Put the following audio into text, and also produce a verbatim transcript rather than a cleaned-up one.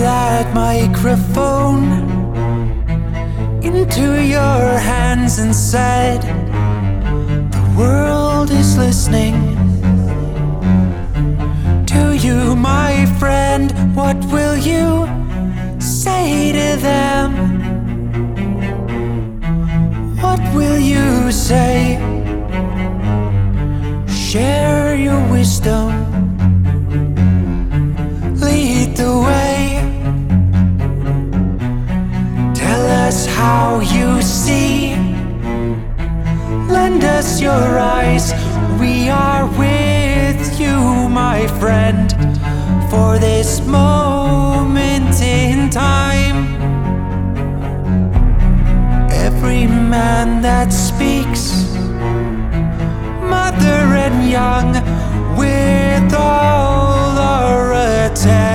that microphone into your hands and said, the world is listening to you, my friend. What will you say to them? What will you say? Share your wisdom, lead the way. Tell us how you see, lend us your eyes. We are with you, my friend, for this moment in time. Every man that speaks, mother and young, with all our attention,